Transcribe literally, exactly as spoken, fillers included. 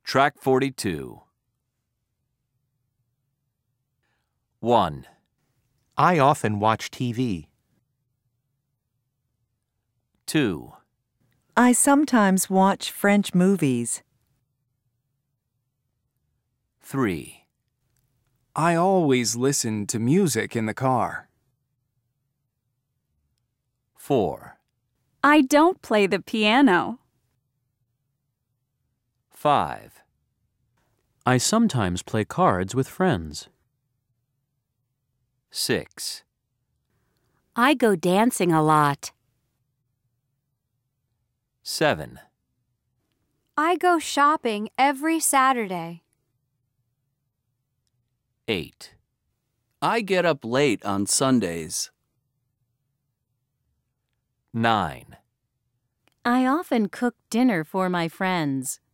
Track forty-two. one. I often watch T V. two. I sometimes watch French movies. three. I always listen to music in the car. four. I don't play the piano. five. I sometimes play cards with friends. six. I go dancing a lot. seven. I go shopping every Saturday. eight. I get up late on Sundays. nine. I often cook dinner for my friends.